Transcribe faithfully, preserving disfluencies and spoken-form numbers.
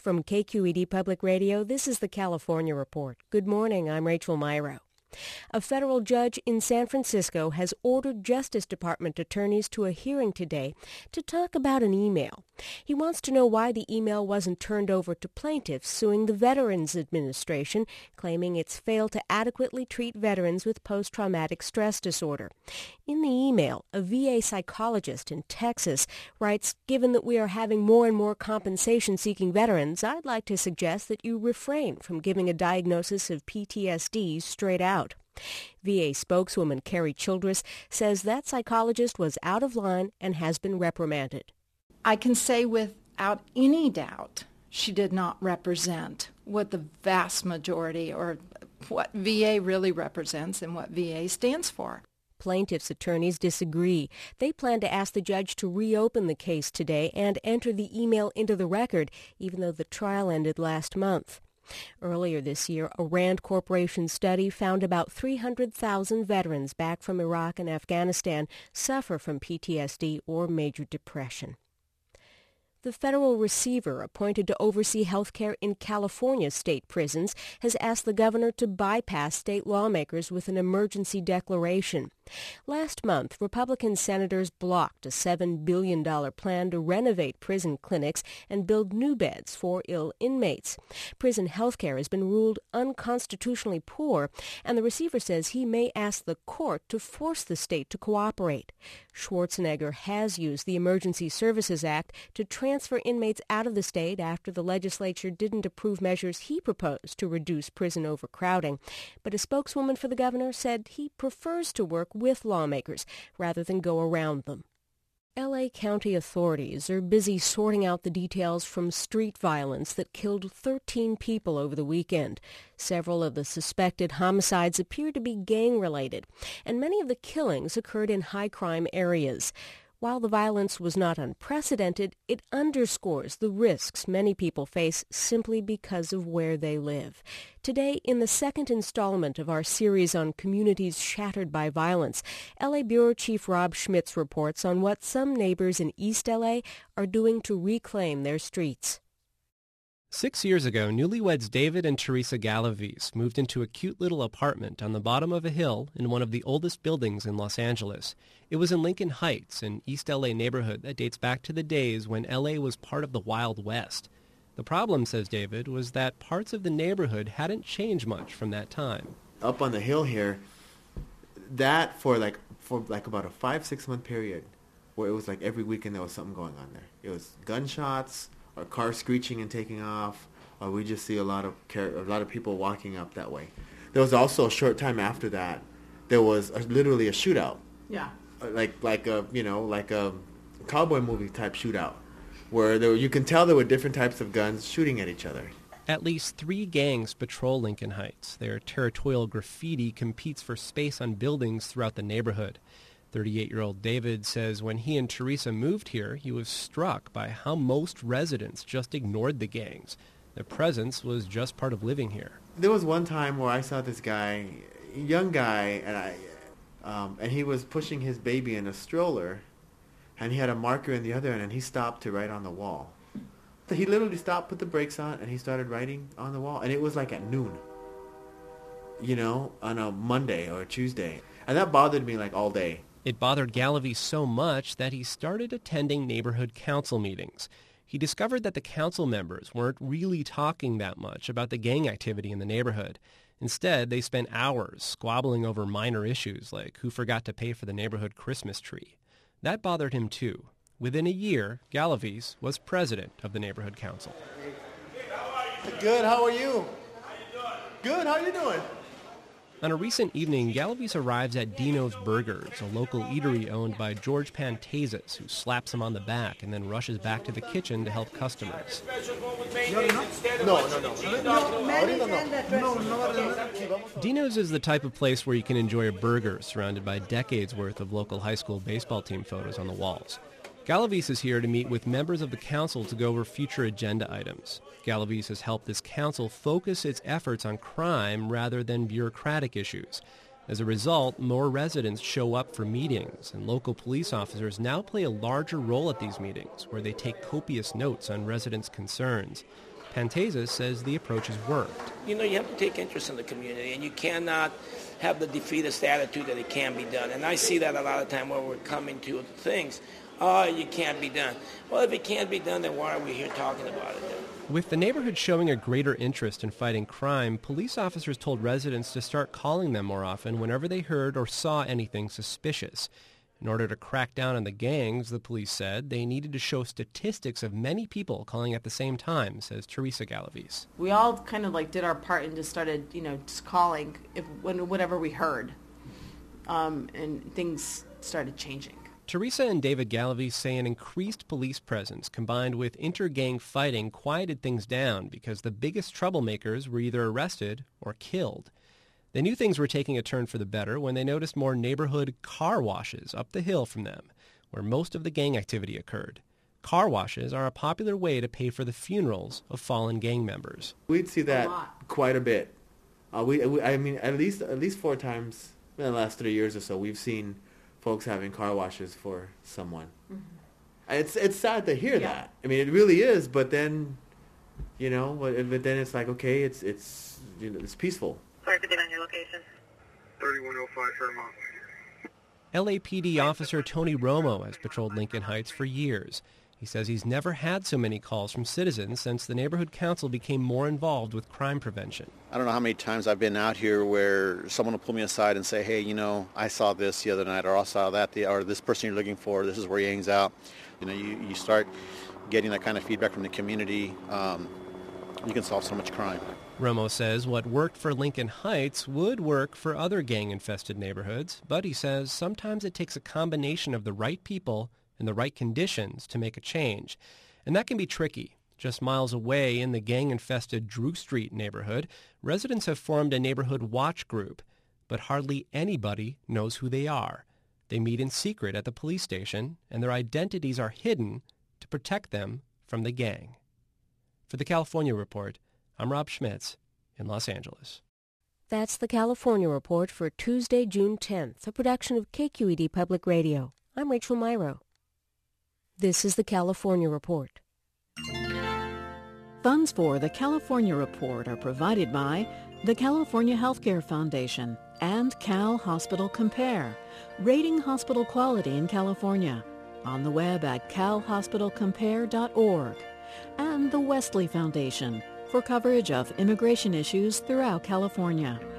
From K Q E D Public Radio, this is the California Report. Good morning, I'm Rachel Myro. A federal judge in San Francisco has ordered Justice Department attorneys to a hearing today to talk about an email. He wants to know why the email wasn't turned over to plaintiffs suing the Veterans Administration, claiming it's failed to adequately treat veterans with post-traumatic stress disorder. In the email, a V A psychologist in Texas writes, "Given that we are having more and more compensation-seeking veterans, I'd like to suggest that you refrain from giving a diagnosis of P T S D straight out." V A spokeswoman Carrie Childress says that psychologist was out of line and has been reprimanded. I can say without any doubt she did not represent what the vast majority or what V A really represents and what V A stands for. Plaintiffs' attorneys disagree. They plan to ask the judge to reopen the case today and enter the email into the record, even though the trial ended last month. Earlier this year, a Rand Corporation study found about three hundred thousand veterans back from Iraq and Afghanistan suffer from P T S D or major depression. The federal receiver appointed to oversee health care in California state prisons has asked the governor to bypass state lawmakers with an emergency declaration. Last month, Republican senators blocked a seven billion dollars plan to renovate prison clinics and build new beds for ill inmates. Prison health care has been ruled unconstitutionally poor, and the receiver says he may ask the court to force the state to cooperate. Schwarzenegger has used the Emergency Services Act to transfer inmates out of the state after the legislature didn't approve measures he proposed to reduce prison overcrowding. But a spokeswoman for the governor said he prefers to work with lawmakers rather than go around them. L A County authorities are busy sorting out the details from street violence that killed thirteen people over the weekend. Several of the suspected homicides appear to be gang-related, and many of the killings occurred in high-crime areas. While the violence was not unprecedented, it underscores the risks many people face simply because of where they live. Today, in the second installment of our series on communities shattered by violence, L A Bureau Chief Rob Schmitz reports on what some neighbors in East L A are doing to reclaim their streets. Six years ago, newlyweds David and Teresa Galaviz moved into a cute little apartment on the bottom of a hill in one of the oldest buildings in Los Angeles. It was in Lincoln Heights, an East L A neighborhood that dates back to the days when L A was part of the Wild West. The problem, says David, was that parts of the neighborhood hadn't changed much from that time. Up on the hill here, that for like for like about a five, six month period, where it was like every weekend there was something going on there. It was gunshots, or cars screeching and taking off, or we just see a lot of car- a lot of people walking up that way. There was also a short time after that, there was a, literally a shootout. Yeah. Like like a you know like a cowboy movie type shootout, where there were, you can tell there were different types of guns shooting at each other. At least three gangs patrol Lincoln Heights. Their territorial graffiti competes for space on buildings throughout the neighborhood. thirty-eight-year-old David says when he and Teresa moved here, he was struck by how most residents just ignored the gangs. Their presence was just part of living here. There was one time where I saw this guy, young guy, and I, um, and he was pushing his baby in a stroller, and he had a marker in the other end, and he stopped to write on the wall. He literally stopped, put the brakes on, and he started writing on the wall, and it was like at noon, you know, on a Monday or a Tuesday, and that bothered me like all day. It bothered Galaviz so much that he started attending neighborhood council meetings. He discovered that the council members weren't really talking that much about the gang activity in the neighborhood. Instead, they spent hours squabbling over minor issues like who forgot to pay for the neighborhood Christmas tree. That bothered him too. Within a year, Galaviz was president of the neighborhood council. Good, how are you? Good, how are you doing? On a recent evening, Galaviz arrives at Dino's Burgers, a local eatery owned by George Pantazis, who slaps him on the back and then rushes back to the kitchen to help customers. No, no, no. Dino's is the type of place where you can enjoy a burger surrounded by decades worth of local high school baseball team photos on the walls. Galaviz is here to meet with members of the council to go over future agenda items. Galaviz has helped this council focus its efforts on crime rather than bureaucratic issues. As a result, more residents show up for meetings, and local police officers now play a larger role at these meetings, where they take copious notes on residents' concerns. Pantesa says the approach has worked. You know, you have to take interest in the community, and you cannot have the defeatist attitude that it can be done. And I see that a lot of time when we're coming to things, oh, it can't be done. Well, if it can't be done, then why are we here talking about it then? With the neighborhood showing a greater interest in fighting crime, police officers told residents to start calling them more often whenever they heard or saw anything suspicious. In order to crack down on the gangs, the police said, they needed to show statistics of many people calling at the same time, says Teresa Galaviz. We all kind of like did our part and just started, you know, just calling if when, whatever we heard, um, and things started changing. Teresa and David Galaviz say an increased police presence combined with inter-gang fighting quieted things down because the biggest troublemakers were either arrested or killed. They knew things were taking a turn for the better when they noticed more neighborhood car washes up the hill from them, where most of the gang activity occurred. Car washes are a popular way to pay for the funerals of fallen gang members. We'd see that quite a bit. Uh, we, we, I mean, at least at least four times in the last three years or so, we've seen folks having car washes for someone. Mm-hmm. It's it's sad to hear yeah. that. I mean, it really is. But then, you know, but, but then it's like, okay, it's it's you know, it's peaceful. Sorry for on your location. thirty-one oh five Fairmont. L A P D officer Tony Romo has patrolled Lincoln Heights for years. He says he's never had so many calls from citizens since the neighborhood council became more involved with crime prevention. I don't know how many times I've been out here where someone will pull me aside and say, hey, you know, I saw this the other night, or I saw that, the, or this person you're looking for, this is where he hangs out. You know, you, you start getting that kind of feedback from the community. Um, you can solve so much crime. Romo says what worked for Lincoln Heights would work for other gang-infested neighborhoods, but he says sometimes it takes a combination of the right people and the right conditions to make a change. And that can be tricky. Just miles away in the gang-infested Drew Street neighborhood, residents have formed a neighborhood watch group, but hardly anybody knows who they are. They meet in secret at the police station, and their identities are hidden to protect them from the gang. For the California Report, I'm Rob Schmitz in Los Angeles. That's the California Report for Tuesday, June tenth, a production of K Q E D Public Radio. I'm Rachel Myrow. This is the California Report. Funds for the California Report are provided by the California Healthcare Foundation and Cal Hospital Compare, rating hospital quality in California, on the web at cal hospital compare dot org, and the Wesley Foundation, for coverage of immigration issues throughout California.